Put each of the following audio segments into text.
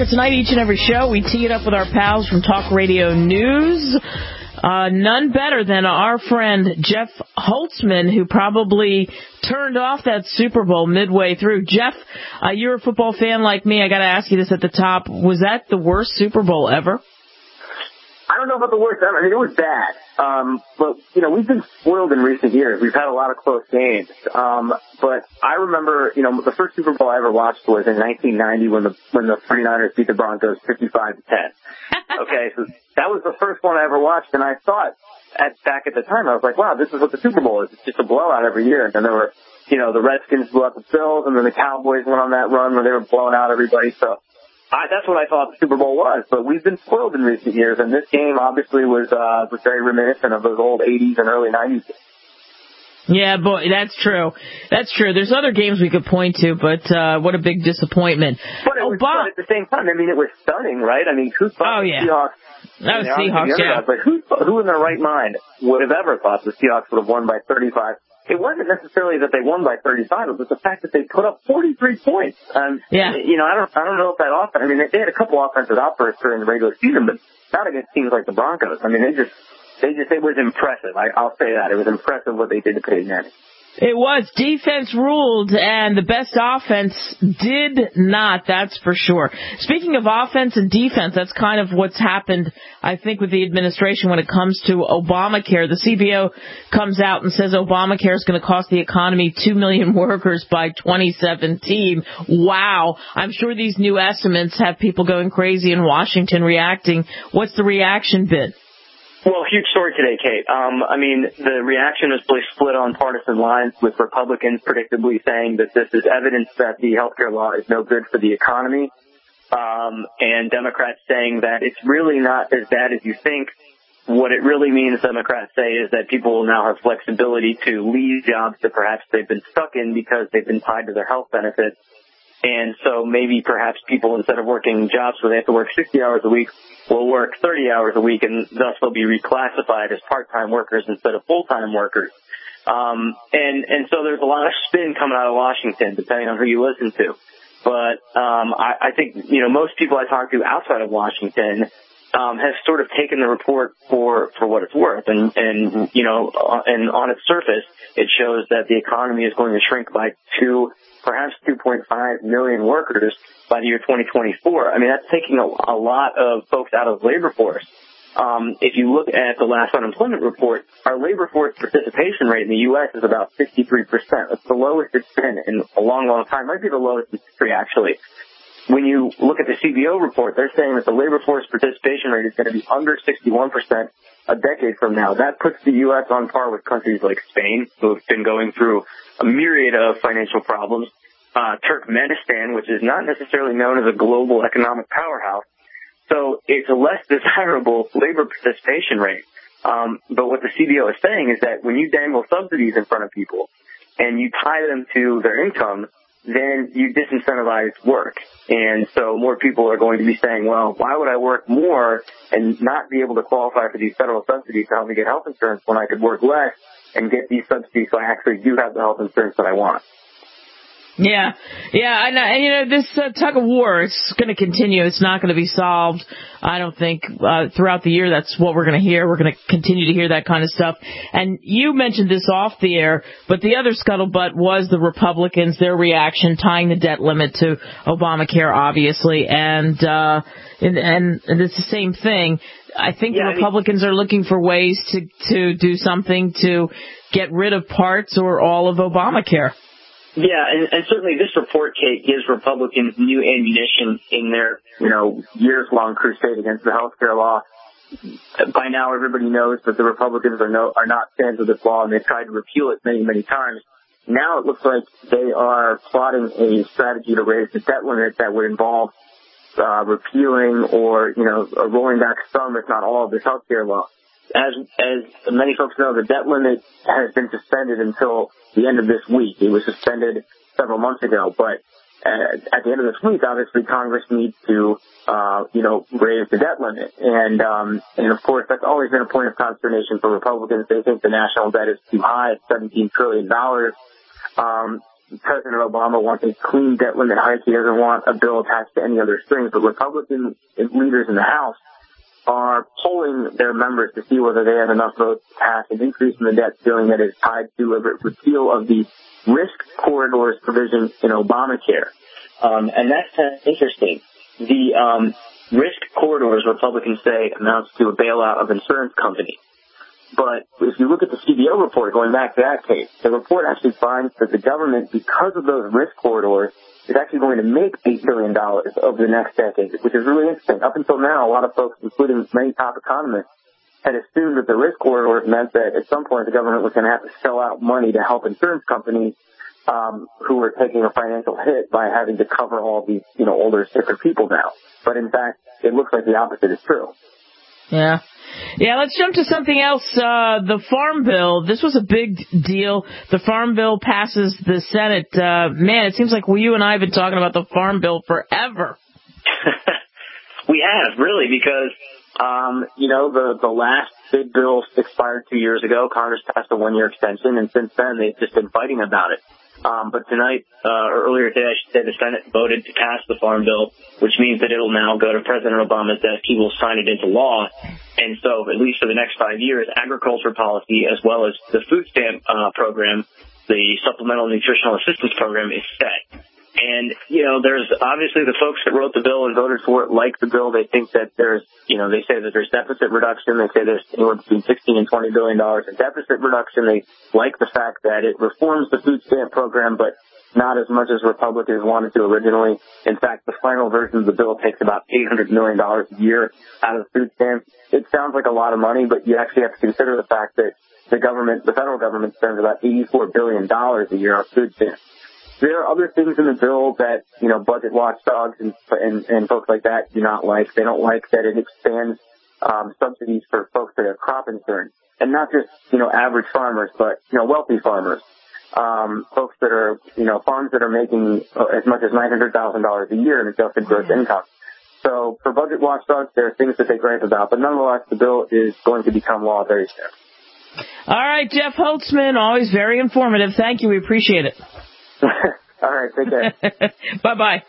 America Tonight, each and every show, we tee it up with our pals from Talk Radio News. None better than our friend Jeff Holtzman, who probably turned off that Super Bowl midway through. Jeff, you're a football fan like me. I got to ask you this at the top. Was that the worst Super Bowl ever? I don't know about the worst ever. I mean, it was bad. But, we've been spoiled in recent years. We've had a lot of close games. But I remember, the first Super Bowl I ever watched was in 1990 when the 49ers beat the Broncos 55-10. Okay, so that was the first one I ever watched, and I thought back at the time, I was like, wow, this is what the Super Bowl is. It's just a blowout every year. And then there were, the Redskins blew out the Bills, and then the Cowboys went on that run where they were blowing out everybody. So that's what I thought the Super Bowl was. But we've been spoiled in recent years, and this game obviously was very reminiscent of those old 80s and early 90s. Yeah, boy, that's true. That's true. There's other games we could point to, but what a big disappointment. But it was fun at the same time. I mean, it was stunning, right? I mean, who thought the Seahawks? That was Seahawks, yeah. But who in their right mind would have ever thought the Seahawks would have won by 35? It wasn't necessarily that they won by 35. It was the fact that they put up 43 points. Yeah. I don't know if that often. I mean, they had a couple offensive outbursts during the regular season, but not against teams like the Broncos. I mean, it was impressive. I'll say that. It was impressive what they did to Peyton Manning. It was. Defense ruled, and the best offense did not, that's for sure. Speaking of offense and defense, that's kind of what's happened, I think, with the administration when it comes to Obamacare. The CBO comes out and says Obamacare is going to cost the economy 2 million workers by 2017. Wow. I'm sure these new estimates have people going crazy in Washington reacting. What's the reaction been? Well, huge story today, Kate. The reaction is really split on partisan lines, with Republicans predictably saying that this is evidence that the healthcare law is no good for the economy, and Democrats saying that it's really not as bad as you think. What it really means, Democrats say, is that people will now have flexibility to leave jobs that perhaps they've been stuck in because they've been tied to their health benefits. And so maybe perhaps people, instead of working jobs where they have to work 60 hours a week, will work 30 hours a week, and thus they'll be reclassified as part-time workers instead of full-time workers. And so there's a lot of spin coming out of Washington, depending on who you listen to. But I think, most people I talk to outside of Washington have sort of taken the report for what it's worth. And on its surface, it shows that the economy is going to shrink by perhaps 2.5 million workers by the year 2024. I mean, that's taking a lot of folks out of the labor force. If you look at the last unemployment report, our labor force participation rate in the U.S. is about 63%. That's the lowest it's been in a long, long time. Might be the lowest in history, actually. When you look at the CBO report, they're saying that the labor force participation rate is going to be under 61% a decade from now. That puts the U.S. on par with countries like Spain, who have been going through a myriad of financial problems, Turkmenistan, which is not necessarily known as a global economic powerhouse. So it's a less desirable labor participation rate. But what the CBO is saying is that when you dangle subsidies in front of people and you tie them to their income, then you disincentivize work. And so more people are going to be saying, well, why would I work more and not be able to qualify for these federal subsidies to help me get health insurance when I could work less and get these subsidies so I actually do have the health insurance that I want? Yeah, and this tug of war is going to continue. It's not going to be solved, I don't think, throughout the year. That's what we're going to hear. We're going to continue to hear that kind of stuff. And you mentioned this off the air, but the other scuttlebutt was the Republicans, their reaction, tying the debt limit to Obamacare, obviously, and it's the same thing. I think the Republicans are looking for ways to do something to get rid of parts or all of Obamacare. Yeah, and certainly this report, Kate, gives Republicans new ammunition in their, years-long crusade against the health care law. By now, everybody knows that the Republicans are not fans of this law, and they've tried to repeal it many, many times. Now it looks like they are plotting a strategy to raise the debt limit that would involve repealing or, rolling back some, if not all, of this health care law. As many folks know, the debt limit has been suspended until the end of this week. It was suspended several months ago, but at the end of this week, obviously, Congress needs to, raise the debt limit. And of course, that's always been a point of consternation for Republicans. They think the national debt is too high, $17 trillion. President Obama wants a clean debt limit hike. He doesn't want a bill attached to any other strings. But Republican leaders in the House are polling their members to see whether they have enough votes to pass an increase in the debt ceiling that is tied to a repeal of the risk corridors provision in Obamacare. And that's kind of interesting. The risk corridors, Republicans say, amounts to a bailout of insurance companies. But if you look at the CBO report, going back to that case, the report actually finds that the government, because of those risk corridors, is actually going to make $8 billion over the next decade, which is really interesting. Up until now, a lot of folks, including many top economists, had assumed that the risk corridors meant that at some point the government was going to have to shell out money to help insurance companies who were taking a financial hit by having to cover all these, older, sicker people now. But in fact, it looks like the opposite is true. Yeah. Yeah, let's jump to something else. The Farm Bill. This was a big deal. The Farm Bill passes the Senate. Man, it seems like you and I have been talking about the Farm Bill forever. We have, really, because, the last big bill expired 2 years ago. Congress passed a 1-year extension, and since then they've just been fighting about it. But tonight, or earlier today, I should say, the Senate voted to pass the Farm Bill, which means that it'll now go to President Obama's desk. He will sign it into law. And so, at least for the next 5 years, agriculture policy, as well as the food stamp program, the Supplemental Nutritional Assistance Program, is set. And, there's obviously the folks that wrote the bill and voted for it like the bill. They think that there's, they say that there's deficit reduction. They say there's anywhere between $16 and $20 billion in deficit reduction. They like the fact that it reforms the food stamp program, but not as much as Republicans wanted to originally. In fact, the final version of the bill takes about $800 million a year out of the food stamps. It sounds like a lot of money, but you actually have to consider the fact that the federal government spends about $84 billion a year on food stamps. There are other things in the bill that, budget watchdogs and folks like that do not like. They don't like that it expands subsidies for folks that have crop insurance. And not just, average farmers, but, wealthy farmers. Folks that are, farms that are making as much as $900,000 a year in adjusted gross income. So for budget watchdogs, there are things that they gripe about. But nonetheless, the bill is going to become law very soon. All right, Jeff Holtzman, always very informative. Thank you. We appreciate it. All right, take care. Bye-bye.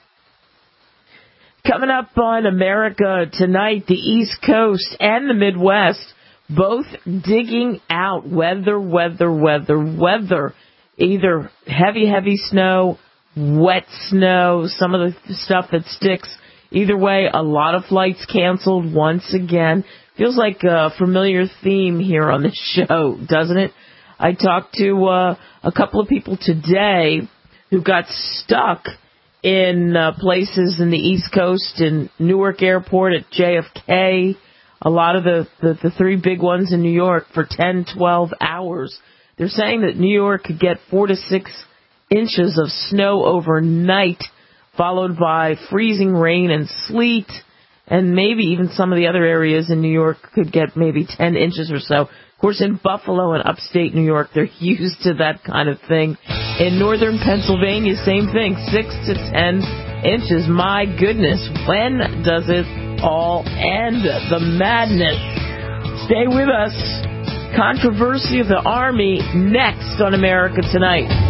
Coming up on America Tonight, the East Coast and the Midwest, both digging out weather. Either heavy snow, wet snow, some of the stuff that sticks. Either way, a lot of flights canceled once again. Feels like a familiar theme here on the show, doesn't it? I talked to a couple of people today who got stuck in places in the East Coast, in Newark Airport, at JFK, a lot of the three big ones in New York for 10, 12 hours. They're saying that New York could get 4 to 6 inches of snow overnight, followed by freezing rain and sleet, and maybe even some of the other areas in New York could get maybe 10 inches or so. Of course, in Buffalo and upstate New York, they're used to that kind of thing. In northern Pennsylvania, same thing, 6 to 10 inches. My goodness, when does it all end? The madness. Stay with us. Controversy of the Army next on America Tonight.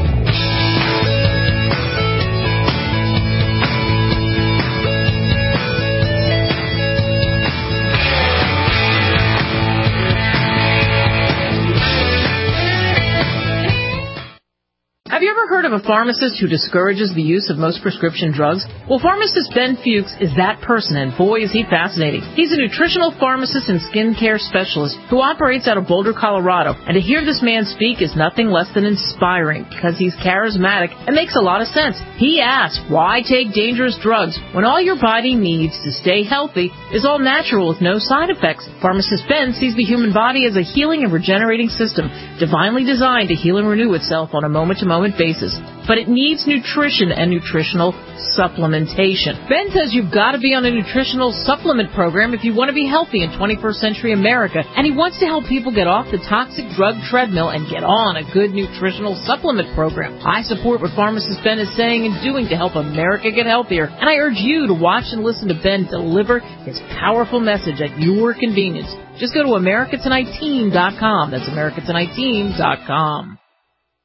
Have you ever heard of a pharmacist who discourages the use of most prescription drugs? Well, pharmacist Ben Fuchs is that person, and boy, is he fascinating. He's a nutritional pharmacist and skincare specialist who operates out of Boulder, Colorado. And to hear this man speak is nothing less than inspiring, because he's charismatic and makes a lot of sense. He asks, why take dangerous drugs when all your body needs to stay healthy is all natural with no side effects? Pharmacist Ben sees the human body as a healing and regenerating system, divinely designed to heal and renew itself on a moment-to-moment basis. But it needs nutrition and nutritional supplementation. Ben says you've got to be on a nutritional supplement program if you want to be healthy in 21st century America, and he wants to help people get off the toxic drug treadmill and get on a good nutritional supplement program. I support what pharmacist Ben is saying and doing to help America get healthier, and I urge you to watch and listen to Ben deliver his powerful message at your convenience. Just go to AmericaTonightTeam.com. That's AmericaTonightTeam.com.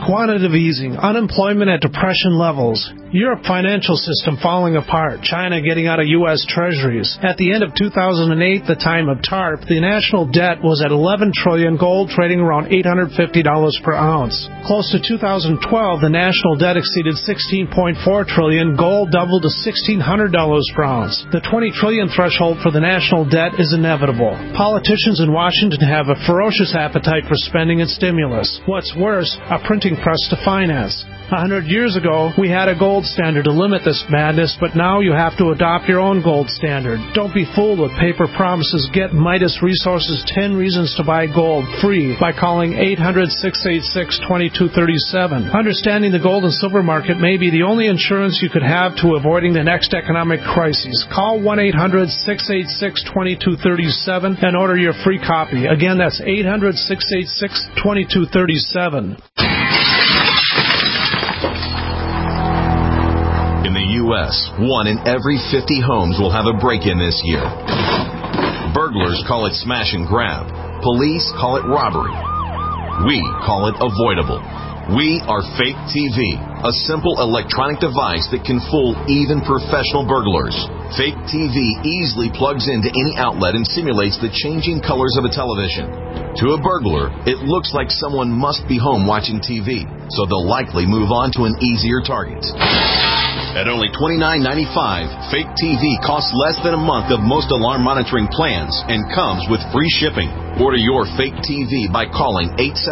Quantitative easing, unemployment at depression levels, Europe financial system falling apart, China getting out of U.S. treasuries. At the end of 2008, the time of TARP, the national debt was at $11 trillion, gold trading around $850 per ounce. Close to 2012, the national debt exceeded $16.4 trillion, gold doubled to $1,600 per ounce. The $20 trillion threshold for the national debt is inevitable. Politicians in Washington have a ferocious appetite for spending and stimulus. What's worse, a printing press to finance. 100 years ago, we had a gold standard to limit this madness, but now you have to adopt your own gold standard. Don't be fooled with paper promises. Get Midas Resources 10 Reasons to Buy Gold free by calling 800-686-2237. Understanding the gold and silver market may be the only insurance you could have to avoiding the next economic crisis. Call 1-800-686-2237 and order your free copy. Again, that's 800-686-2237. In the U.S., 1 in every 50 homes will have a break-in this year. Burglars call it smash and grab. Police call it robbery. We call it avoidable. We are Fake TV, a simple electronic device that can fool even professional burglars. Fake TV easily plugs into any outlet and simulates the changing colors of a television. To a burglar, it looks like someone must be home watching TV, so they'll likely move on to an easier target. At only $29.95, Fake TV costs less than a month of most alarm monitoring plans and comes with free shipping. Order your Fake TV by calling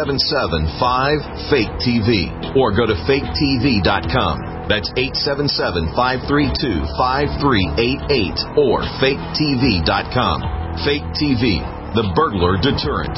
877-5-FAKE-TV or go to faketv.com. That's 877-532-5388 or faketv.com. Fake TV, the burglar deterrent.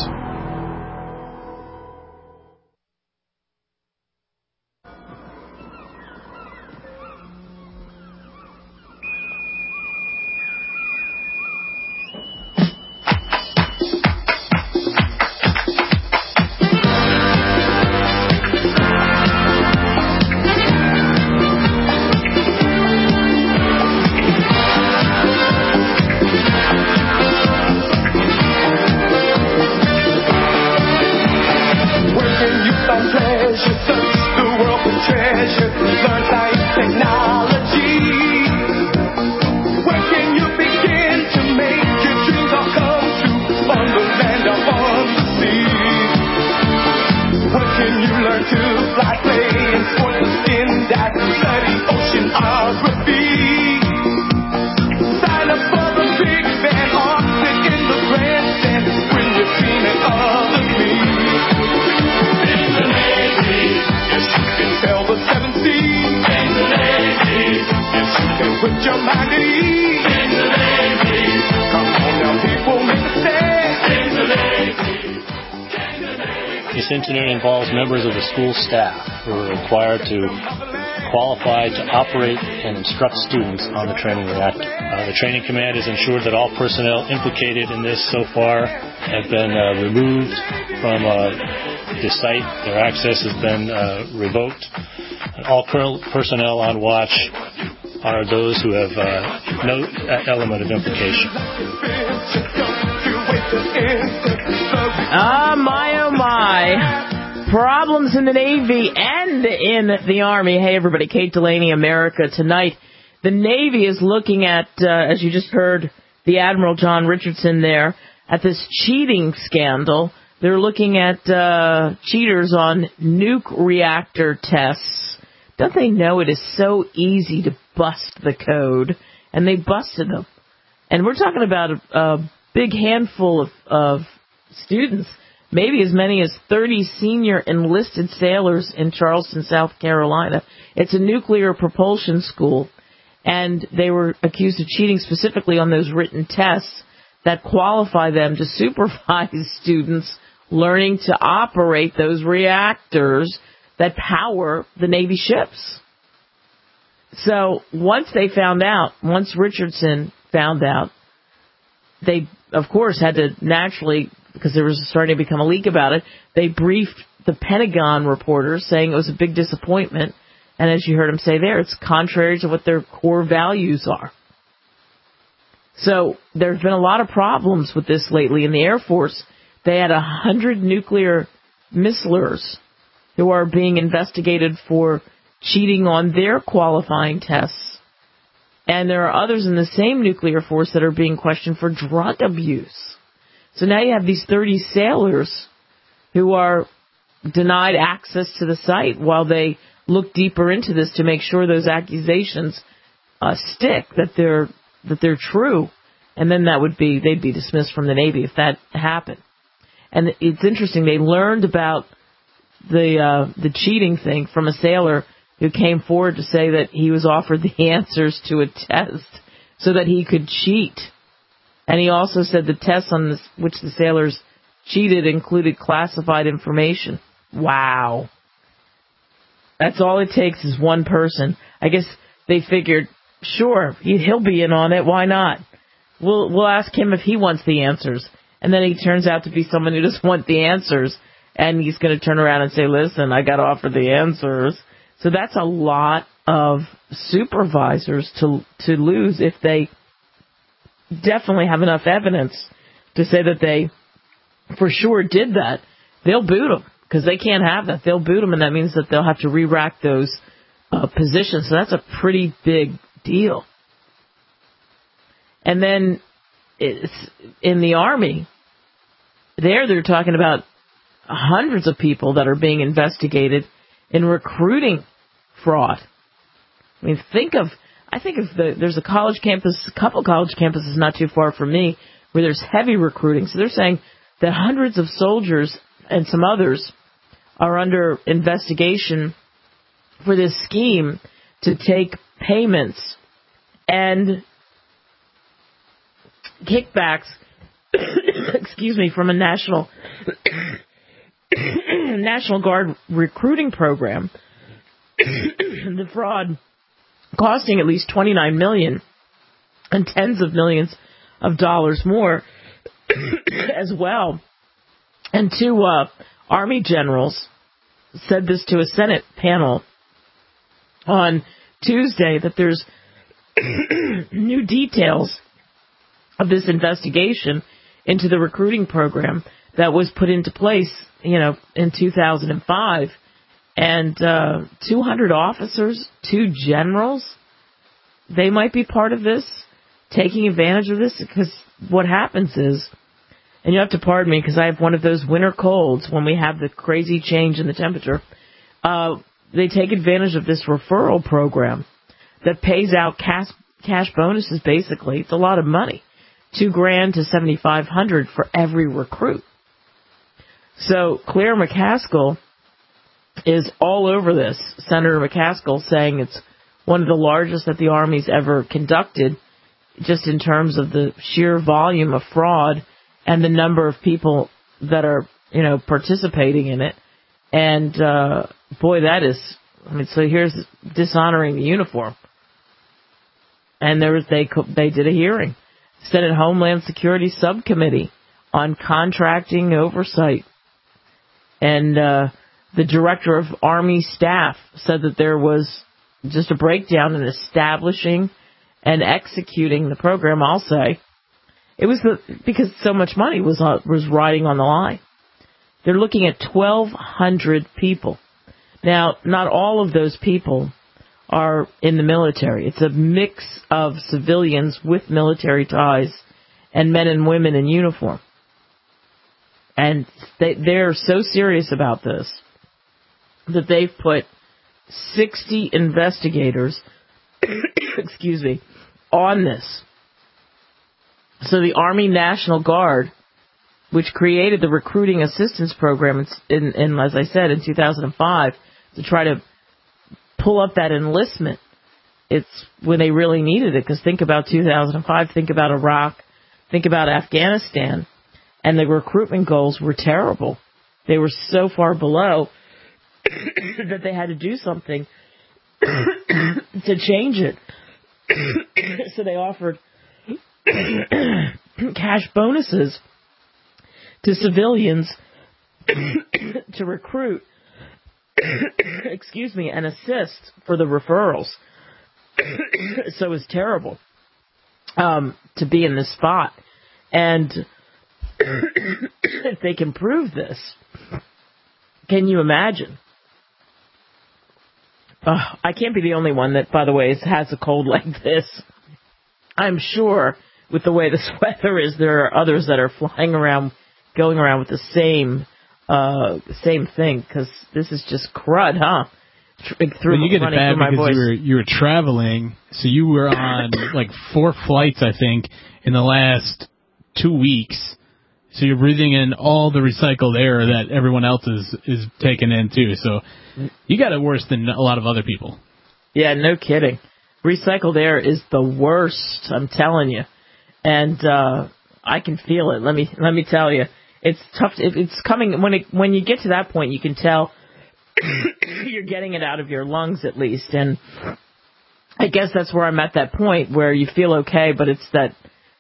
This incident involves members of the school staff who are required to qualify to operate and instruct students on the training reactor. The training command has ensured that all personnel implicated in this so far have been removed from the site. Their access has been revoked. And all personnel on watch are those who have no element of implication. Oh my. Problems in the Navy and in the Army. Hey, everybody. Kate Delaney, America Tonight. The Navy is looking at, as you just heard, the Admiral John Richardson there, at this cheating scandal. They're looking at cheaters on nuke reactor tests. Don't they know it is so easy to bust the code? And they busted them. And we're talking about a big handful of students, maybe as many as 30 senior enlisted sailors in Charleston, South Carolina. It's a nuclear propulsion school, and they were accused of cheating specifically on those written tests that qualify them to supervise students learning to operate those reactors that power the Navy ships. So once Richardson found out, they, of course, had to naturally, because there was starting to become a leak about it, they briefed the Pentagon reporters saying it was a big disappointment. And as you heard him say there, it's contrary to what their core values are. So there's been a lot of problems with this lately in the Air Force. They had 100 nuclear missilers who are being investigated for cheating on their qualifying tests. And there are others in the same nuclear force that are being questioned for drug abuse. So now you have these 30 sailors who are denied access to the site while they look deeper into this to make sure those accusations stick, that they're true. And then they'd be dismissed from the Navy if that happened. And it's interesting, they learned about the cheating thing from a sailor who came forward to say that he was offered the answers to a test so that he could cheat. And he also said the tests on which the sailors cheated included classified information. Wow. That's all it takes is one person. I guess they figured, sure, he'll be in on it. Why not? We'll ask him if he wants the answers. And then he turns out to be someone who doesn't want the answers. And he's going to turn around and say, listen, I got offered the answers. So that's a lot of supervisors to lose if they definitely have enough evidence to say that they for sure did that. They'll boot them because they can't have that. They'll boot them, and that means that they'll have to re-rack those positions. So that's a pretty big deal. And then in the Army, they're talking about hundreds of people that are being investigated in recruiting fraud. I mean, there's a college campus, a couple college campuses not too far from me where there's heavy recruiting. So they're saying that hundreds of soldiers and some others are under investigation for this scheme to take payments and kickbacks, from a National Guard recruiting program. The fraud costing at least $29 million and tens of millions of dollars more as well. And two Army generals said this to a Senate panel on Tuesday, that there's new details of this investigation into the recruiting program that was put into place, in 2005. And 200 officers, 2 generals, they might be part of this, taking advantage of this, because what happens is, and you have to pardon me because I have one of those winter colds when we have the crazy change in the temperature, they take advantage of this referral program that pays out cash bonuses, basically. It's a lot of money, $2,000 to $7,500 for every recruit. So Claire McCaskill is all over this. Senator McCaskill saying it's one of the largest that the Army's ever conducted, just in terms of the sheer volume of fraud and the number of people that are, participating in it. And, boy, so here's dishonoring the uniform. And they did a hearing. Senate Homeland Security Subcommittee on Contracting Oversight. And, the director of Army staff said that there was just a breakdown in establishing and executing the program. I'll say it was because so much money was riding on the line. They're looking at 1,200 people. Now, not all of those people are in the military. It's a mix of civilians with military ties and men and women in uniform. And they're so serious about this that they've put 60 investigators, on this. So the Army National Guard, which created the recruiting assistance program in as I said, in 2005, to try to pull up that enlistment, it's when they really needed it. Because think about 2005, think about Iraq, think about Afghanistan, and the recruitment goals were terrible. They were so far below that they had to do something to change it. So they offered cash bonuses to civilians to recruit, and assist for the referrals. So it's terrible to be in this spot. And if they can prove this, can you imagine I can't be the only one that, by the way, has a cold like this. I'm sure with the way this weather is, there are others that are flying around, going around with the same thing, because this is just crud, huh? But you get it bad because you were traveling, so you were on like 4 flights, I think, in the last 2 weeks. So you're breathing in all the recycled air that everyone else is taking in too. So you got it worse than a lot of other people. Yeah, no kidding. Recycled air is the worst, I'm telling you. And I can feel it. Let me tell you. It's tough. It's coming when you get to that point. You can tell you're getting it out of your lungs at least. And I guess that's where I'm at that point where you feel okay, but it's that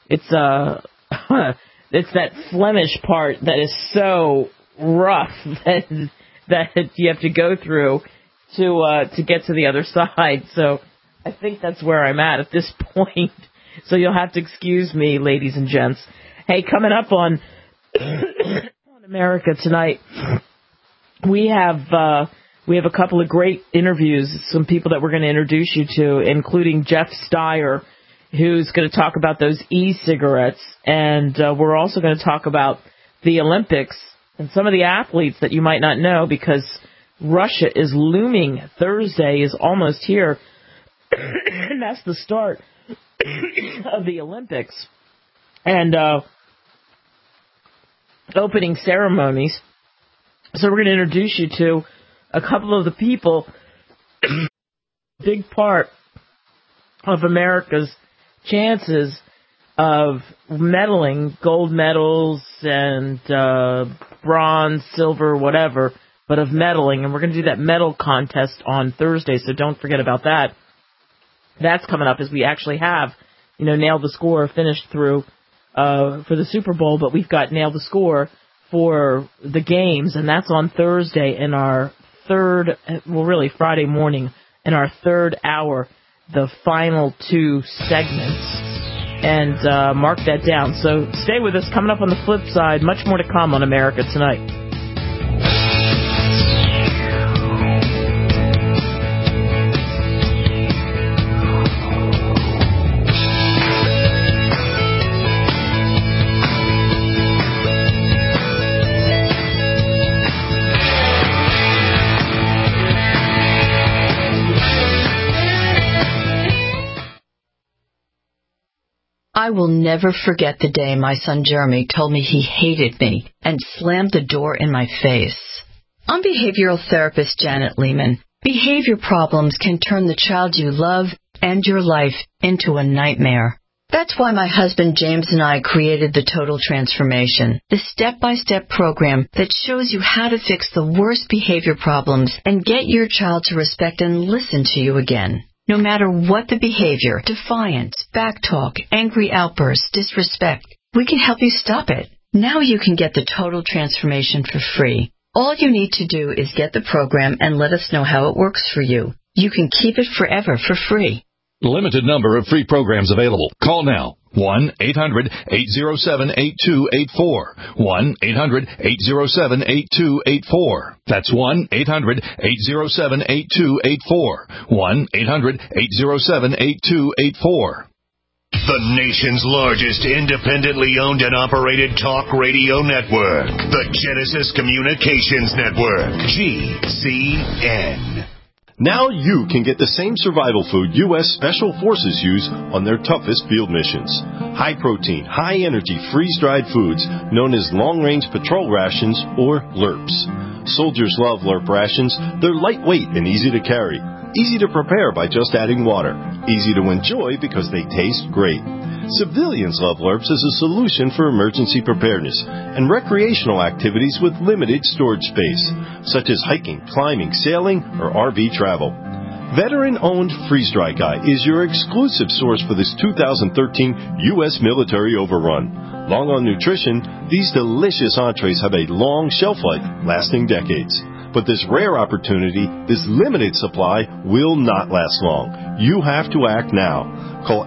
Flemish part that is so rough that you have to go through to get to the other side. So I think that's where I'm at this point. So you'll have to excuse me, ladies and gents. Hey, coming up on America Tonight, we have a couple of great interviews, some people that we're going to introduce you to, including Jeff Steyer, who's going to talk about those e-cigarettes, and we're also going to talk about the Olympics and some of the athletes that you might not know, because Russia is looming. Thursday is almost here, and that's the start of the Olympics and opening ceremonies. So we're going to introduce you to a couple of the people, big part of America's chances of medaling, gold medals and bronze, silver, whatever, but of medaling. And we're going to do that medal contest on Thursday, so don't forget about that. That's coming up as we actually have, Nailed the Score finished through for the Super Bowl, but we've got Nailed the Score for the games, and that's on Thursday in our Friday morning, in our third hour, the final 2 segments. And mark that down. So stay with us. Coming up on the flip side, much more to come on America Tonight. I will never forget the day my son Jeremy told me he hated me and slammed the door in my face. I'm behavioral therapist Janet Lehman. Behavior problems can turn the child you love and your life into a nightmare. That's why my husband James and I created the Total Transformation, the step-by-step program that shows you how to fix the worst behavior problems and get your child to respect and listen to you again. No matter what the behavior, defiance, backtalk, angry outbursts, disrespect, we can help you stop it. Now you can get the Total Transformation for free. All you need to do is get the program and let us know how it works for you. You can keep it forever for free. Limited number of free programs available. Call now. 1-800-807-8284. 1-800-807-8284. That's 1-800-807-8284. 1-800-807-8284. The nation's largest independently owned and operated talk radio network. The Genesis Communications Network. GCN. Now you can get the same survival food U.S. Special Forces use on their toughest field missions. High-protein, high-energy, freeze-dried foods known as long-range patrol rations, or LRPs. Soldiers love LRP rations. They're lightweight and easy to carry. Easy to prepare by just adding water. Easy to enjoy because they taste great. Civilians love LRPs as a solution for emergency preparedness and recreational activities with limited storage space, such as hiking, climbing, sailing, or RV travel. Veteran-owned Freeze Dry Guy is your exclusive source for this 2013 U.S. military overrun. Long on nutrition, these delicious entrees have a long shelf life, lasting decades. But this rare opportunity, this limited supply, will not last long. You have to act now. Call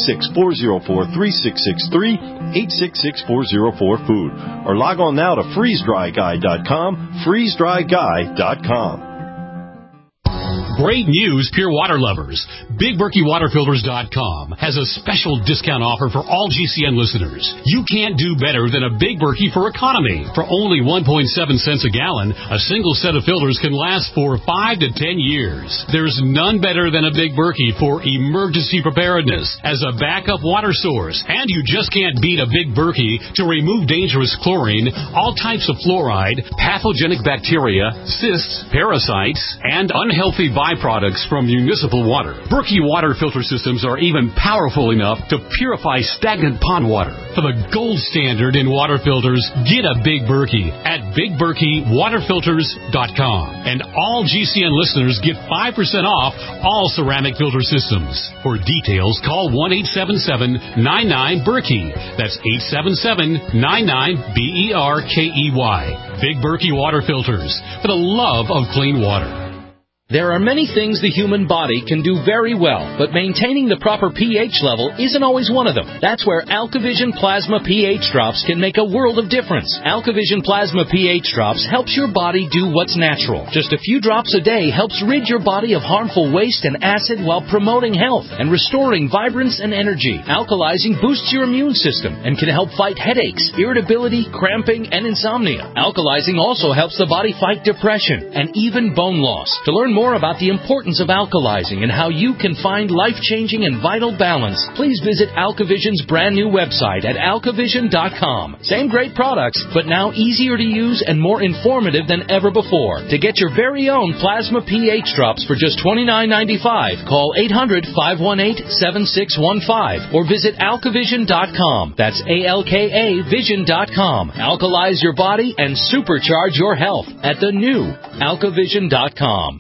866-404-3663, 866-404-FOOD, or log on now to freezedryguy.com, freezedryguy.com. Great news, pure water lovers. BigBerkeyWaterFilters.com has a special discount offer for all GCN listeners. You can't do better than a Big Berkey for economy. For only 1.7 cents a gallon, a single set of filters can last for 5 to 10 years. There's none better than a Big Berkey for emergency preparedness as a backup water source. And you just can't beat a Big Berkey to remove dangerous chlorine, all types of fluoride, pathogenic bacteria, cysts, parasites, and unhealthy byproducts from municipal water. Berkey water filter systems are even powerful enough to purify stagnant pond water. For the gold standard in water filters, get a Big Berkey at BigBerkeyWaterFilters.com. And all GCN listeners get 5% off all ceramic filter systems. For details, call 1-877-99-BERKEY. That's 877-99-BERKEY. Big Berkey Water Filters, for the love of clean water. There are many things the human body can do very well, but maintaining the proper pH level isn't always one of them. That's where AlkaVision Plasma pH Drops can make a world of difference. AlkaVision Plasma pH Drops helps your body do what's natural. Just a few drops a day helps rid your body of harmful waste and acid while promoting health and restoring vibrance and energy. Alkalizing boosts your immune system and can help fight headaches, irritability, cramping, and insomnia. Alkalizing also helps the body fight depression and even bone loss. To learn more about the importance of alkalizing and how you can find life-changing and vital balance, please visit AlkaVision's brand new website at alkavision.com. Same great products, but now easier to use and more informative than ever before. To get your very own Plasma pH Drops for just $29.95, call 800-518-7615 or visit alkavision.com. That's ALKA Vision.com. Alkalize your body and supercharge your health at the new alkavision.com.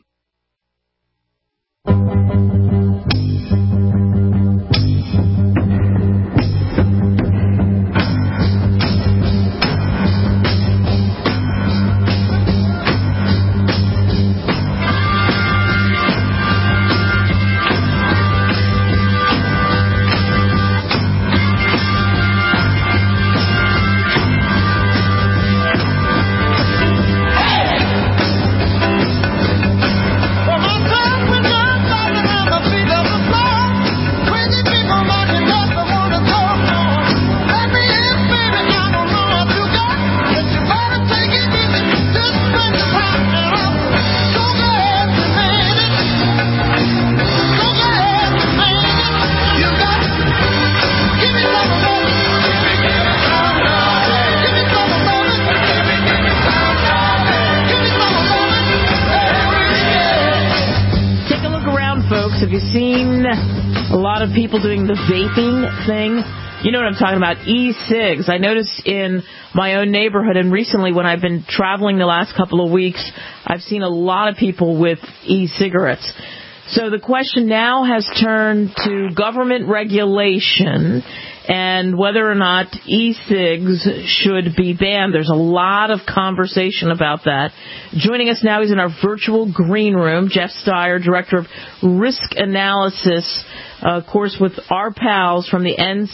Have you seen a lot of people doing the vaping thing? You know what I'm talking about, e-cigs. I noticed in my own neighborhood, and recently when I've been traveling the last couple of weeks, I've seen a lot of people with e-cigarettes. So the question now has turned to government regulation and whether or not e-cigs should be banned. There's a lot of conversation about that. Joining us now, he's in our virtual green room, Jeff Steyer, Director of Risk Analysis, of course, with our pals from the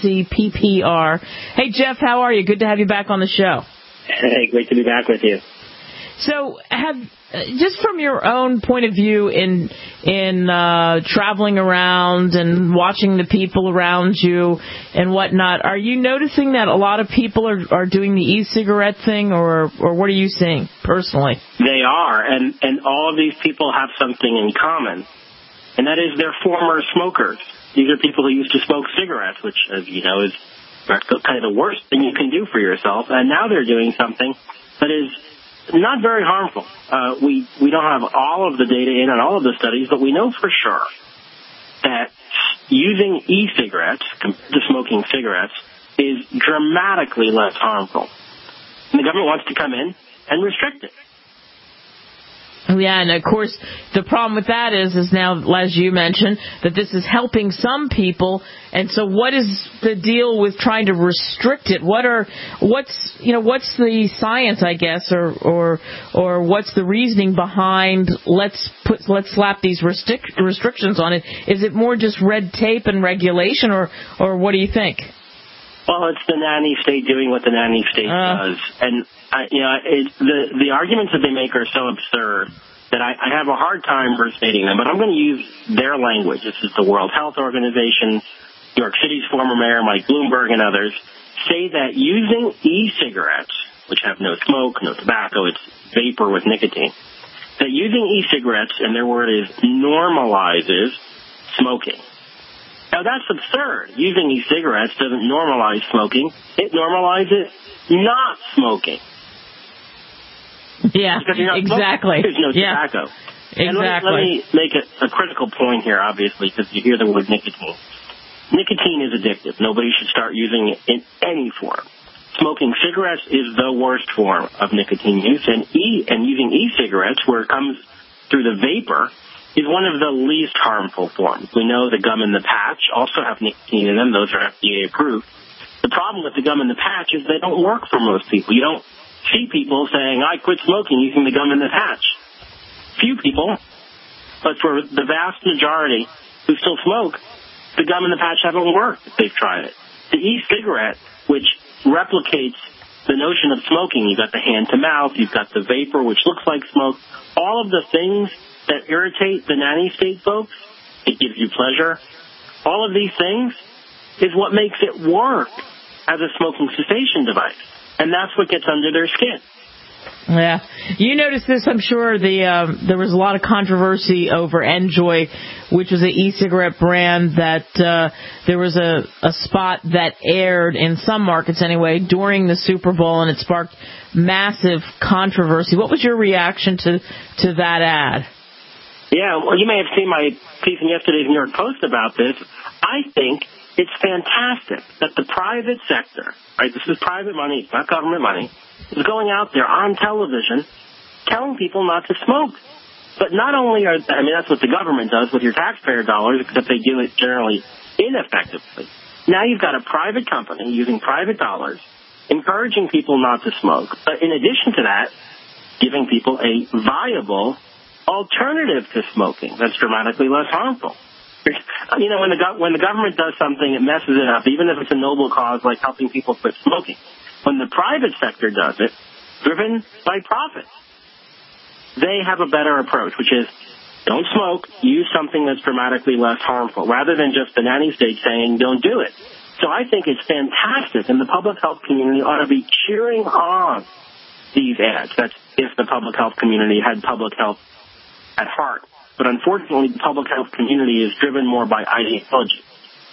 NCPPR. Hey, Jeff, how are you? Good to have you back on the show. Hey, great to be back with you. So, just from your own point of view in traveling around and watching the people around you and whatnot, are you noticing that a lot of people are doing the e-cigarette thing, or what are you seeing personally? They are, and all of these people have something in common, and that is they're former smokers. These are people who used to smoke cigarettes, which, as you know, is kind of the worst thing you can do for yourself, and now they're doing something that is not very harmful. We don't have all of the data in on all of the studies, but we know for sure that using e-cigarettes compared to smoking cigarettes is dramatically less harmful. And the government wants to come in and restrict it. Yeah, and of course, the problem with that is now, as you mentioned, that this is helping some people. And so what is the deal with trying to restrict it? What's the science, I guess, or what's the reasoning behind let's slap these restrictions on it? Is it more just red tape and regulation, or what do you think? Well, it's the nanny state doing what the nanny state does. And, the arguments that they make are so absurd that I have a hard time restating them, but I'm going to use their language. This is the World Health Organization, New York City's former mayor, Mike Bloomberg, and others, say that using e-cigarettes, which have no smoke, no tobacco, it's vapor with nicotine, that using e-cigarettes, and their word is, normalizes smoking. Now, that's absurd. Using e-cigarettes doesn't normalize smoking. It normalizes not smoking. Yeah, exactly. There's no tobacco. Exactly. And let me make a critical point here, obviously, because you hear the word nicotine. Nicotine is addictive. Nobody should start using it in any form. Smoking cigarettes is the worst form of nicotine use, and using e-cigarettes, where it comes through the vapor, is one of the least harmful forms. We know the gum and the patch also have nicotine in them. Those are FDA approved. The problem with the gum and the patch is they don't work for most people. You don't see people saying, I quit smoking using the gum and the patch. Few people, but for the vast majority who still smoke, the gum and the patch haven't worked if they've tried it. The e-cigarette, which replicates the notion of smoking, you've got the hand-to-mouth, you've got the vapor, which looks like smoke, all of the things that irritate the nanny state folks, it gives you pleasure. All of these things is what makes it work as a smoking cessation device. And that's what gets under their skin. Yeah. You noticed this, I'm sure, there was a lot of controversy over Enjoy, which was an e-cigarette brand that there was a spot that aired in some markets anyway during the Super Bowl, and it sparked massive controversy. What was your reaction to that ad? Yeah, well, you may have seen my piece in yesterday's New York Post about this. I think it's fantastic that the private sector, right, this is private money, it's not government money, is going out there on television telling people not to smoke. But not only that's what the government does with your taxpayer dollars, except they do it generally ineffectively. Now you've got a private company using private dollars, encouraging people not to smoke, but in addition to that, giving people a viable alternative to smoking that's dramatically less harmful. You know, when the government does something, it messes it up, even if it's a noble cause like helping people quit smoking. When the private sector does it, driven by profits, they have a better approach, which is don't smoke, use something that's dramatically less harmful, rather than just the nanny state saying don't do it. So I think it's fantastic, and the public health community ought to be cheering on these ads. That's if the public health community had public health at heart. But unfortunately, the public health community is driven more by ideology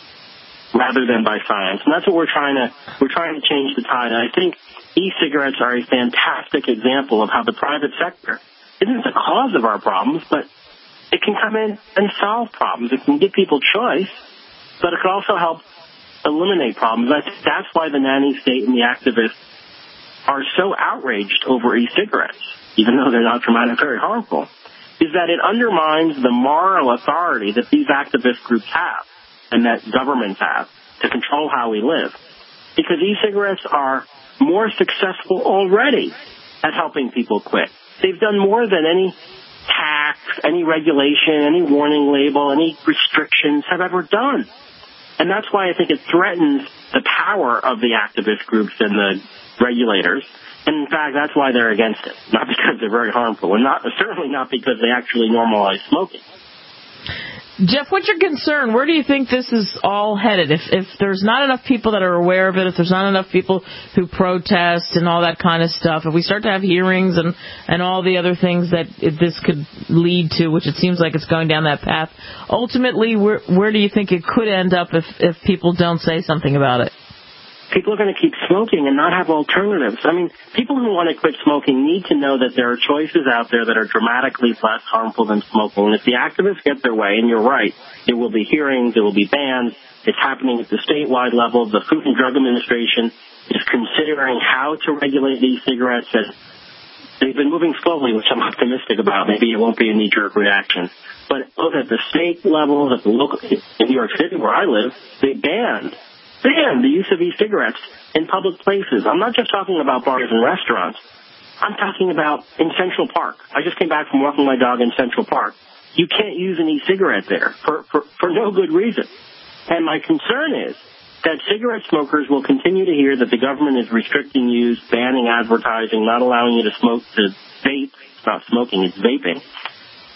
rather than by science. And that's what we're trying to change the tide. And I think e-cigarettes are a fantastic example of how the private sector isn't the cause of our problems, but it can come in and solve problems. It can give people choice, but it can also help eliminate problems. I think that's why the nanny state and the activists are so outraged over e-cigarettes, even though they're not dramatically very harmful, is that it undermines the moral authority that these activist groups have and that governments have to control how we live. Because e-cigarettes are more successful already at helping people quit. They've done more than any tax, any regulation, any warning label, any restrictions have ever done. And that's why I think it threatens the power of the activist groups and the regulators. And in fact, that's why they're against it. Not because they're very harmful, and certainly not because they actually normalize smoking. Jeff, what's your concern? Where do you think this is all headed? If there's not enough people that are aware of it, if there's not enough people who protest and all that kind of stuff, if we start to have hearings and all the other things that this could lead to, which it seems like it's going down that path, ultimately, where do you think it could end up if people don't say something about it? People are going to keep smoking and not have alternatives. I mean, people who want to quit smoking need to know that there are choices out there that are dramatically less harmful than smoking. And if the activists get their way, and you're right, there will be hearings, there will be bans. It's happening at the statewide level. The Food and Drug Administration is considering how to regulate these cigarettes. And they've been moving slowly, which I'm optimistic about. Maybe it won't be a knee-jerk reaction. But look at the state level, at the local, in New York City where I live, they banned the use of e-cigarettes in public places. I'm not just talking about bars and restaurants. I'm talking about in Central Park. I just came back from walking my dog in Central Park. You can't use an e-cigarette there for no good reason. And my concern is that cigarette smokers will continue to hear that the government is restricting use, banning advertising, not allowing you to smoke, to vape. It's not smoking, it's vaping.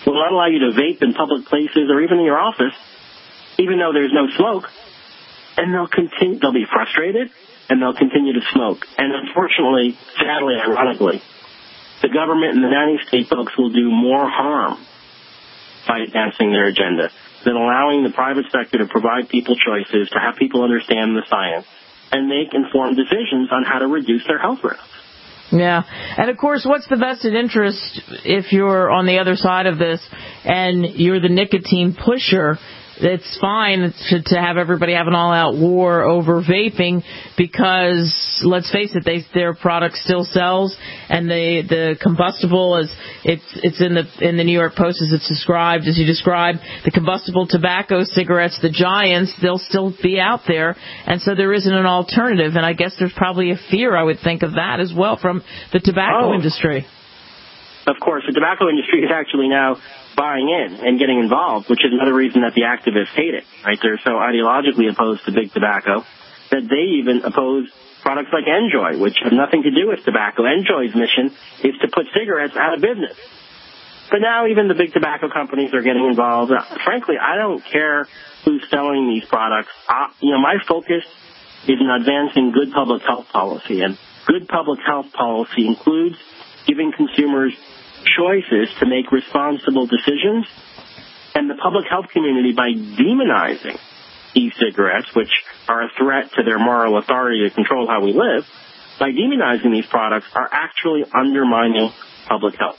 will not allow you to vape in public places or even in your office, even though there's no smoke. And they'll be frustrated, and they'll continue to smoke. And unfortunately, sadly, ironically, the government and the nanny-state folks will do more harm by advancing their agenda than allowing the private sector to provide people choices, to have people understand the science, and make informed decisions on how to reduce their health risks. Yeah. And, of course, what's the vested interest if you're on the other side of this and you're the nicotine pusher? It's fine to have everybody have an all-out war over vaping because, let's face it, their product still sells, and the combustible, as it's in the New York Post as it's described, as you described, the combustible tobacco cigarettes, the giants, they'll still be out there, and so there isn't an alternative. And I guess there's probably a fear, I would think, of that as well from the tobacco industry. Of course, the tobacco industry is actually now buying in and getting involved, which is another reason that the activists hate it, right? They're so ideologically opposed to big tobacco that they even oppose products like Enjoy, which have nothing to do with tobacco. Enjoy's mission is to put cigarettes out of business. But now even the big tobacco companies are getting involved. Frankly, I don't care who's selling these products. My focus is in advancing good public health policy, and good public health policy includes giving consumers choices to make responsible decisions, and the public health community, by demonizing e-cigarettes, which are a threat to their moral authority to control how we live, by demonizing these products are actually undermining public health.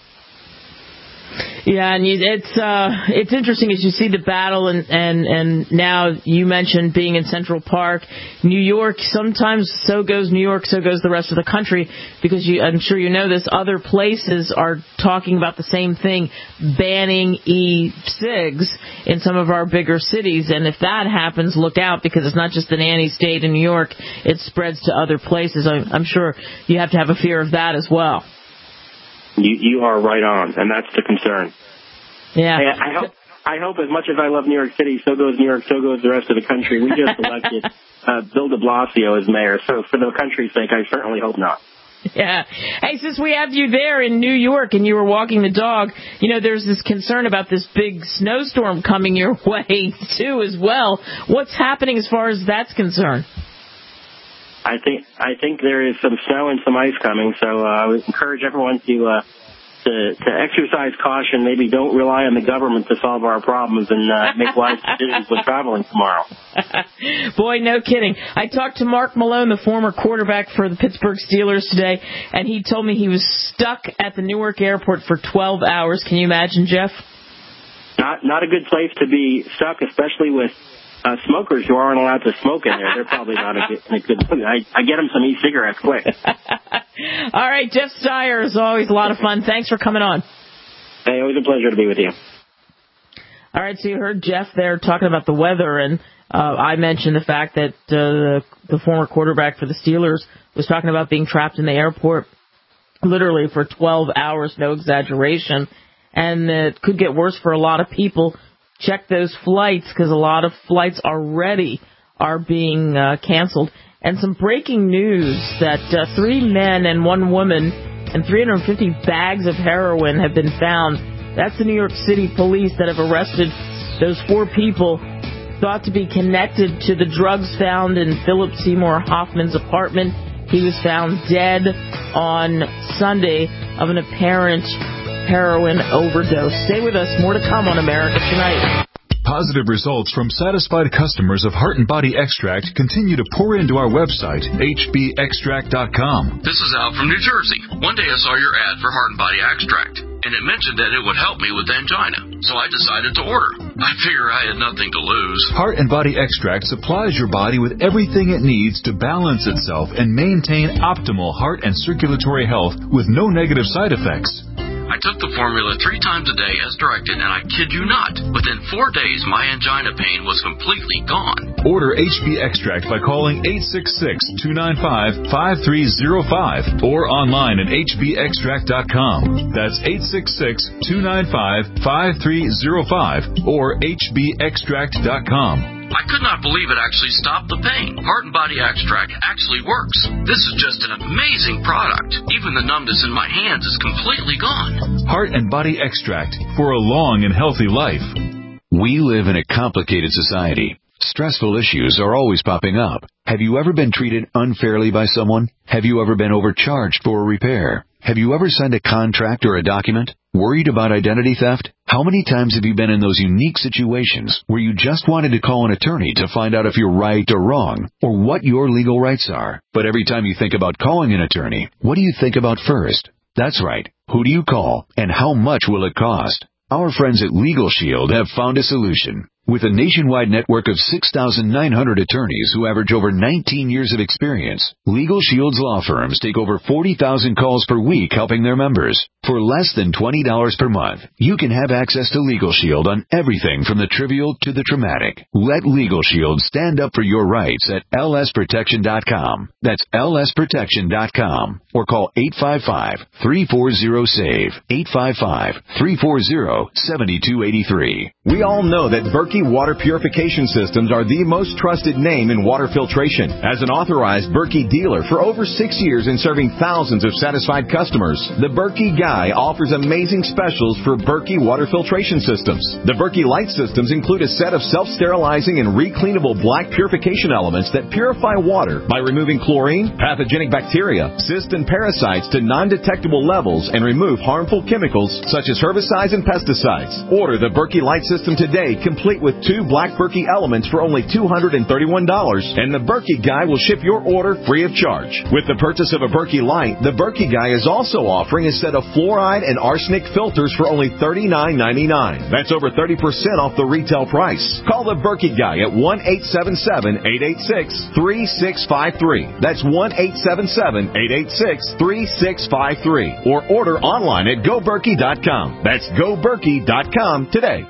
Yeah, and it's interesting as you see the battle, and now you mentioned being in Central Park, New York. Sometimes so goes New York, so goes the rest of the country, because I'm sure you know this. Other places are talking about the same thing, banning e-cigs in some of our bigger cities. And if that happens, look out, because it's not just the nanny state in New York; it spreads to other places. I'm sure you have to have a fear of that as well. You are right on, and that's the concern. Yeah. I hope as much as I love New York City, so goes New York, so goes the rest of the country. We just elected Bill de Blasio as mayor, so for the country's sake, I certainly hope not. Yeah. Hey, since we have you there in New York and you were walking the dog, there's this concern about this big snowstorm coming your way, too, as well. What's happening as far as that's concerned? I think there is some snow and some ice coming, so I would encourage everyone to exercise caution. Maybe don't rely on the government to solve our problems, and make wise decisions when traveling tomorrow. Boy, no kidding. I talked to Mark Malone, the former quarterback for the Pittsburgh Steelers today, and he told me he was stuck at the Newark airport for 12 hours. Can you imagine, Jeff? Not a good place to be stuck, especially with smokers who aren't allowed to smoke in there. They're probably not a good I get them some e-cigarettes quick. All right, Jeff Steyer, is always a lot of fun. Thanks for coming on. Hey, always a pleasure to be with you. All right, so you heard Jeff there talking about the weather, and I mentioned the fact that the former quarterback for the Steelers was talking about being trapped in the airport literally for 12 hours, no exaggeration, and it could get worse for a lot of people. Check those flights, because a lot of flights already are being canceled. And some breaking news that 3 men and 1 woman and 350 bags of heroin have been found. That's the New York City police that have arrested those 4 people thought to be connected to the drugs found in Philip Seymour Hoffman's apartment. He was found dead on Sunday of an apparent heroin overdose. Stay with us. More to come on America Tonight. Positive results from satisfied customers of Heart and Body Extract continue to pour into our website, hbextract.com. This is Al from New Jersey. One day I saw your ad for Heart and Body Extract, and it mentioned that it would help me with angina, so I decided to order. I figure I had nothing to lose. Heart and Body Extract supplies your body with everything it needs to balance itself and maintain optimal heart and circulatory health with no negative side effects. I took the formula 3 times a day as directed, and I kid you not, within 4 days my angina pain was completely gone. Order HB Extract by calling 866-295-5305 or online at hbextract.com. That's 866-295-5305 or hbextract.com. I could not believe it actually stopped the pain. Heart and Body Extract actually works. This is just an amazing product. Even the numbness in my hands is completely gone. Heart and Body Extract for a long and healthy life. We live in a complicated society. Stressful issues are always popping up. Have you ever been treated unfairly by someone? Have you ever been overcharged for a repair? Have you ever signed a contract or a document? Worried about identity theft? How many times have you been in those unique situations where you just wanted to call an attorney to find out if you're right or wrong, or what your legal rights are? But every time you think about calling an attorney, what do you think about first? That's right. Who do you call, and how much will it cost? Our friends at Legal Shield have found a solution. With a nationwide network of 6,900 attorneys who average over 19 years of experience, Legal Shield's law firms take over 40,000 calls per week helping their members. For less than $20 per month, you can have access to Legal Shield on everything from the trivial to the traumatic. Let Legal Shield stand up for your rights at lsprotection.com. That's lsprotection.com. Or call 855-340-SAVE. 855-340-7283. We all know that Berkey Water Purification Systems are the most trusted name in water filtration. As an authorized Berkey dealer for over 6 years and serving thousands of satisfied customers, the Berkey Guy offers amazing specials for Berkey Water Filtration Systems. The Berkey Light Systems include a set of self-sterilizing and recleanable black purification elements that purify water by removing chlorine, pathogenic bacteria, cysts, and parasites to non-detectable levels and remove harmful chemicals such as herbicides and pesticides. Order the Berkey Light System today, complete with 2 black Berkey elements for only $231, and the Berkey Guy will ship your order free of charge. With the purchase of a Berkey Light, the Berkey Guy is also offering a set of fluoride and arsenic filters for only $39.99. That's over 30% off the retail price. Call the Berkey Guy at 1-877-886-3653. That's 1-877-886-3653. Or order online at GoBerkey.com. That's GoBerkey.com today.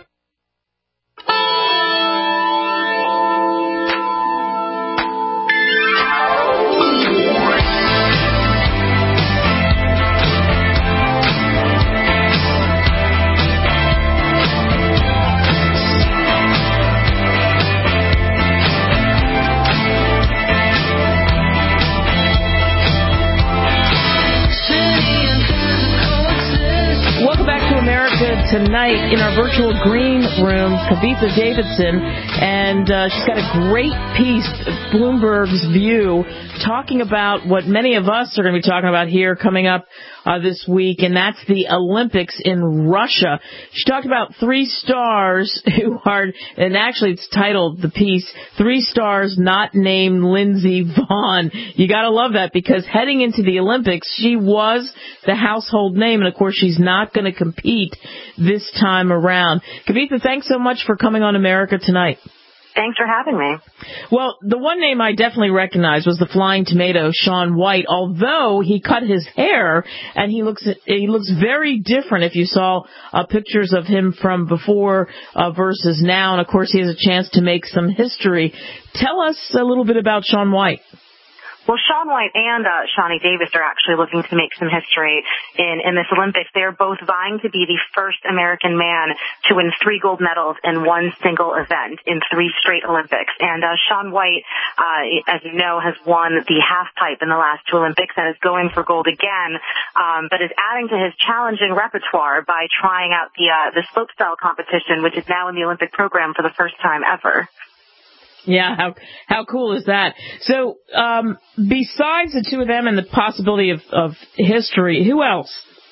Tonight in our virtual green room, Kavitha Davidson, and she's got a great piece, Bloomberg's View, talking about what many of us are going to be talking about here coming up this week, and that's the Olympics in Russia. She talked about 3 stars who are, and actually it's titled, the piece, 3 stars not named Lindsey Vonn. You gotta love that, because heading into the Olympics, she was the household name, and of course she's not going to compete this time around. Kavitha, thanks so much for coming on America Tonight. Thanks for having me. Well, the one name I definitely recognized was the Flying Tomato, Shaun White, although he cut his hair and he looks very different if you saw pictures of him from before versus now. And, of course, he has a chance to make some history. Tell us a little bit about Shaun White. Well, Shaun White and Shawnee Davis are actually looking to make some history in this Olympics. They are both vying to be the first American man to win 3 gold medals in one single event in 3 straight Olympics. And Shaun White, as you know, has won the half pipe in the last 2 Olympics and is going for gold again, but is adding to his challenging repertoire by trying out the slopestyle competition, which is now in the Olympic program for the first time ever. Yeah, how cool is that? So, besides the 2 of them and the possibility of history, who else?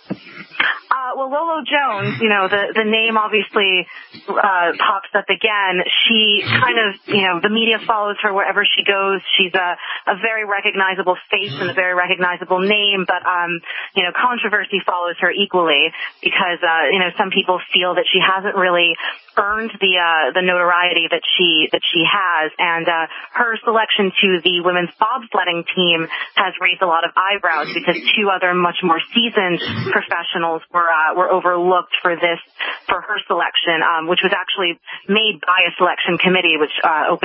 Well, Lolo Jones, you know, the name obviously pops up again. She kind of, you know, the media follows her wherever she goes. She's a very recognizable face and a very recognizable name, but, you know, controversy follows her equally because, you know, some people feel that she hasn't really earned the notoriety that she has, and her selection to the women's bobsledding team has raised a lot of eyebrows because 2 other much more seasoned professionals were overlooked for her selection, which was actually made by a selection committee, which opened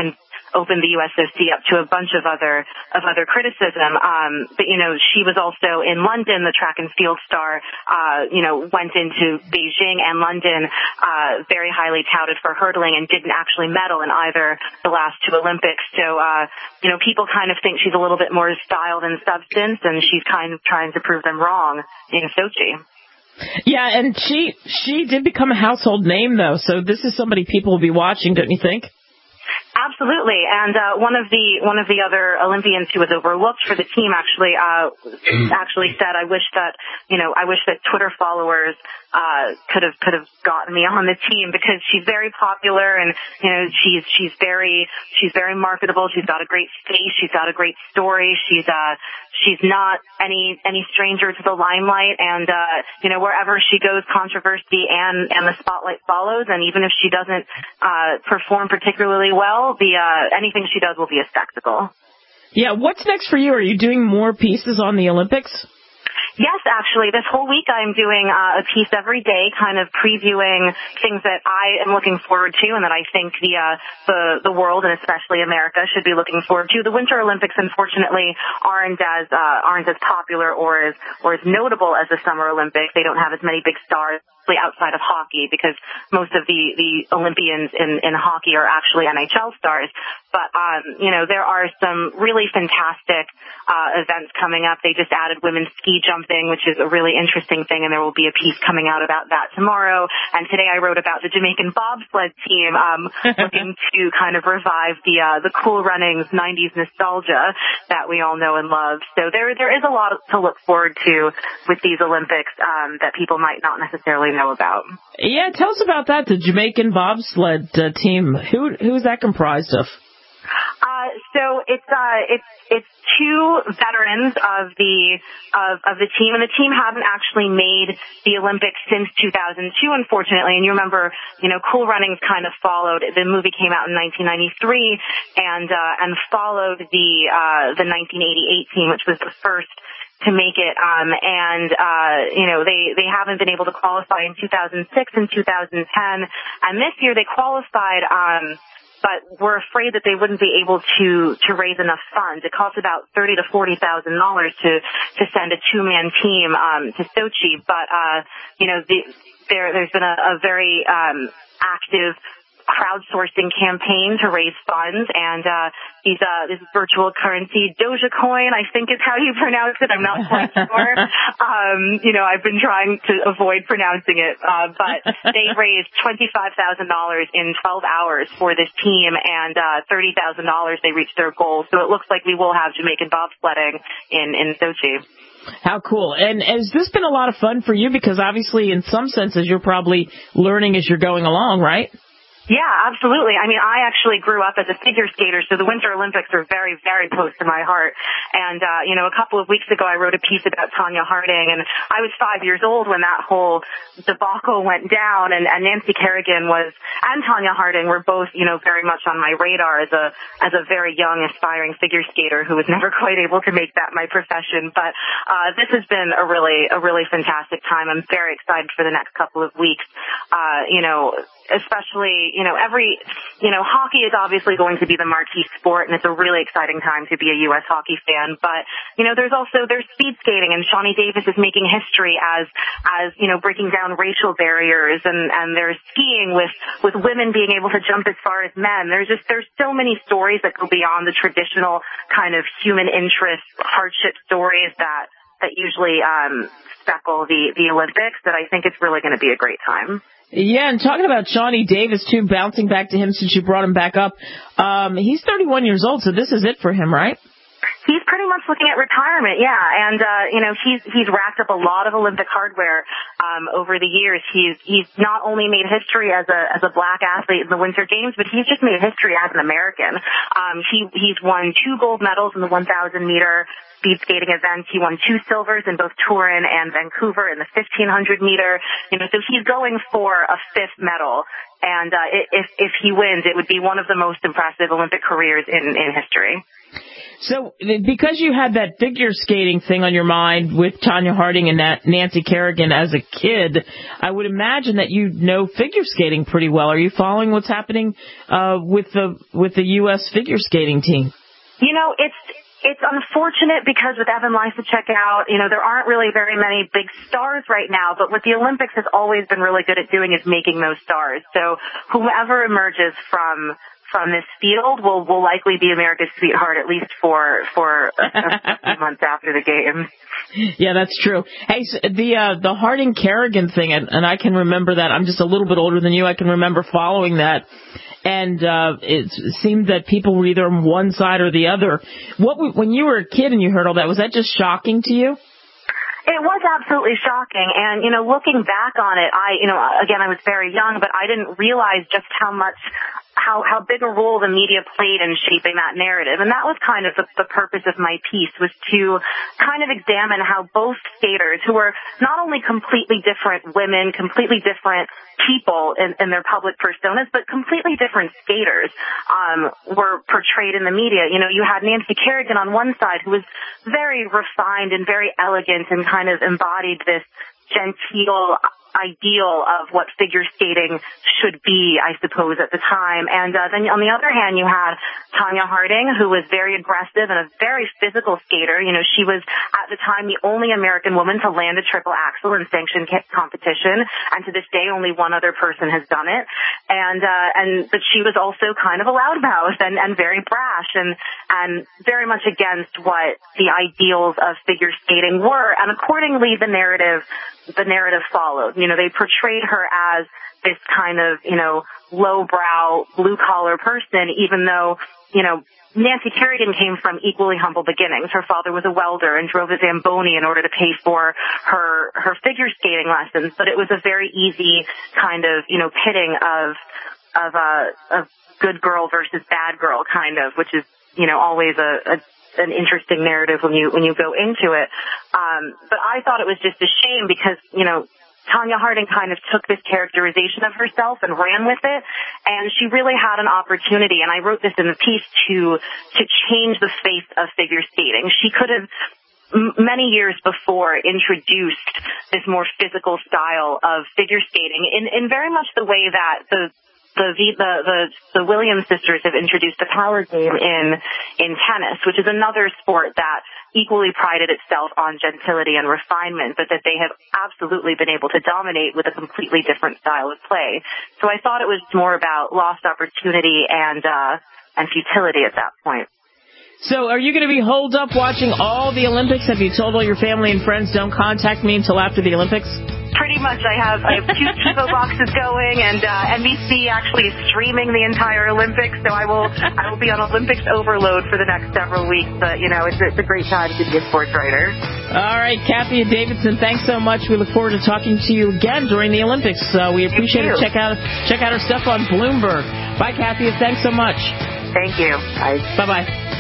opened the USOC up to a bunch of other criticism. But, she was also in London, the track and field star, went into Beijing and London, very highly touted for hurdling and didn't actually medal in either the last two Olympics. So, people kind of think she's a little bit more style than substance, and she's kind of trying to prove them wrong in Sochi. Yeah, and she did become a household name, though, so this is somebody people will be watching, don't you think? Absolutely, and one of the other Olympians who was overlooked for the team actually said, I wish that Twitter followers could have gotten me on the team, because she's very popular and she's very marketable. She's got a great face. She's got a great story. She's not any stranger to the limelight, and wherever she goes, controversy and the spotlight follows. And even if she doesn't perform particularly well, anything she does will be a spectacle. Yeah, what's next for you? Are you doing more pieces on the Olympics? Yes, actually. This whole week I'm doing a piece every day, kind of previewing things that I am looking forward to and that I think the world, and especially America, should be looking forward to. The Winter Olympics, unfortunately, aren't as popular or as notable as the Summer Olympics. They don't have as many big stars outside of hockey, because most of the Olympians in hockey are actually NHL stars. But, there are some really fantastic events coming up. They just added women's ski jumping, which is a really interesting thing, and there will be a piece coming out about that tomorrow. And today I wrote about the Jamaican bobsled team, looking to kind of revive the Cool Runnings 90s nostalgia that we all know and love. So there is a lot to look forward to with these Olympics that people might not necessarily know about. Yeah, tell us about that, the Jamaican bobsled team. Who is that comprised of? So it's two veterans of the team, and the team haven't actually made the Olympics since 2002, unfortunately. And you remember, Cool Runnings kind of followed. The movie came out in 1993 and followed the 1988 team, which was the first to make it. They haven't been able to qualify in 2006 and 2010. And this year they qualified, but we're afraid that they wouldn't be able to raise enough funds. It costs about $30,000 to $40,000 to send a two-man team to Sochi. But there's been a very active crowdsourcing campaign to raise funds, and this virtual currency, Dogecoin, I think is how you pronounce it. I'm not quite sure. I've been trying to avoid pronouncing it, but they raised $25,000 in 12 hours for this team, and $30,000 they reached their goal. So it looks like we will have Jamaican bobsledding in Sochi. How cool. And has this been a lot of fun for you? Because obviously, in some senses, you're probably learning as you're going along, right? Yeah, absolutely. I mean, I actually grew up as a figure skater, so the Winter Olympics are very, very close to my heart. And, a couple of weeks ago I wrote a piece about Tonya Harding, and I was 5 years old when that whole debacle went down, and Nancy Kerrigan and Tonya Harding were both, very much on my radar as a very young, aspiring figure skater who was never quite able to make that my profession. But, this has been a really fantastic time. I'm very excited for the next couple of weeks. Especially, hockey is obviously going to be the marquee sport, and it's a really exciting time to be a U.S. hockey fan. But, there's speed skating, and Shawnee Davis is making history as breaking down racial barriers, and there's skiing with women being able to jump as far as men. There's so many stories that go beyond the traditional kind of human interest hardship stories that usually speckle the Olympics, that I think it's really going to be a great time. Yeah, and talking about Shawnee Davis, too, bouncing back to him since you brought him back up, he's 31 years old, so this is it for him, right? He's pretty much looking at retirement, yeah, and he's racked up a lot of Olympic hardware over the years. He's not only made history as a black athlete in the Winter Games, but he's just made history as an American. He's won 2 gold medals in the 1,000-meter speed skating events. He won 2 silvers in both Turin and Vancouver in the 1,500 meter. So he's going for a 5th medal. And if he wins, it would be one of the most impressive Olympic careers in history. So, because you had that figure skating thing on your mind with Tonya Harding and Nancy Kerrigan as a kid, I would imagine that you know figure skating pretty well. Are you following what's happening with the U.S. figure skating team? You know, it's unfortunate because with Evan Lysacek out, you know, there aren't really very many big stars right now, but what the Olympics has always been really good at doing is making those stars. So whomever emerges from this field will likely be America's sweetheart, at least for a few months after the games. Yeah, that's true. Hey, so the Harding Kerrigan thing, and I can remember that. I'm just a little bit older than you. I can remember following that. And it seemed that people were either on one side or the other. When you were a kid and you heard all that, was that just shocking to you? It was absolutely shocking. And, you know, looking back on it, I was very young, but I didn't realize just how big a role the media played in shaping that narrative. And that was kind of the purpose of my piece, was to kind of examine how both skaters, who were not only completely different women, completely different people in their public personas, but completely different skaters, were portrayed in the media. You know, you had Nancy Kerrigan on one side, who was very refined and very elegant and kind of embodied this genteel ideal of what figure skating should be, I suppose, at the time. And then on the other hand, you had Tonya Harding, who was very aggressive and a very physical skater. You know, she was at the time the only American woman to land a triple axel in sanctioned competition, and to this day only one other person has done it. But she was also kind of a loudmouth and very brash and very much against what the ideals of figure skating were. And accordingly, the narrative followed. You know, they portrayed her as this kind of, you know, lowbrow, blue-collar person, even though, you know, Nancy Kerrigan came from equally humble beginnings. Her father was a welder and drove a Zamboni in order to pay for her figure skating lessons. But it was a very easy kind of, you know, pitting of good girl versus bad girl kind of, which is, you know, always an interesting narrative when you go into it. But I thought it was just a shame because, you know, Tonya Harding kind of took this characterization of herself and ran with it, and she really had an opportunity, and I wrote this in the piece, to change the face of figure skating. She could have many years before introduced this more physical style of figure skating in very much the way that the Williams sisters have introduced the power game in tennis, which is another sport that equally prided itself on gentility and refinement, but that they have absolutely been able to dominate with a completely different style of play. So I thought it was more about lost opportunity and futility at that point. So are you going to be holed up watching all the Olympics? Have you told all your family and friends, don't contact me until after the Olympics? Pretty much. I have 2 TiVo boxes going, and NBC actually is streaming the entire Olympics, so I will be on Olympics overload for the next several weeks. But, you know, it's a great time to be a sports writer. All right, Kathy Davidson, thanks so much. We look forward to talking to you again during the Olympics. We appreciate it. Check out our stuff on Bloomberg. Bye, Kathy. Thanks so much. Thank you. Bye. Bye-bye.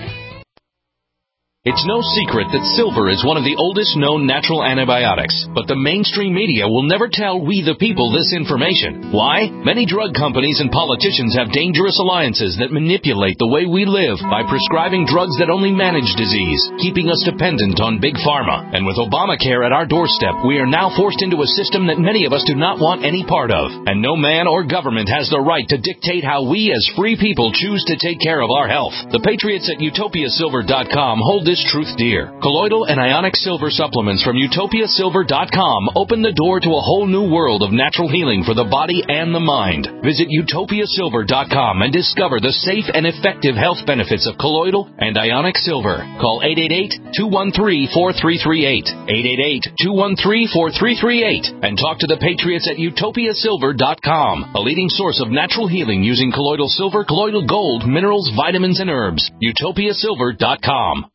It's no secret that silver is one of the oldest known natural antibiotics, but the mainstream media will never tell we the people this information. Why? Many drug companies and politicians have dangerous alliances that manipulate the way we live by prescribing drugs that only manage disease, keeping us dependent on big pharma. And with Obamacare at our doorstep, we are now forced into a system that many of us do not want any part of. And no man or government has the right to dictate how we as free people choose to take care of our health. The patriots at utopiasilver.com hold this truth dear. Colloidal and ionic silver supplements from utopiasilver.com open the door to a whole new world of natural healing for the body and the mind. Visit utopiasilver.com and discover the safe and effective health benefits of colloidal and ionic silver. Call 888-213-4338. 888-213-4338 and talk to the patriots at utopiasilver.com, a leading source of natural healing using colloidal silver, colloidal gold, minerals, vitamins, and herbs. utopiasilver.com.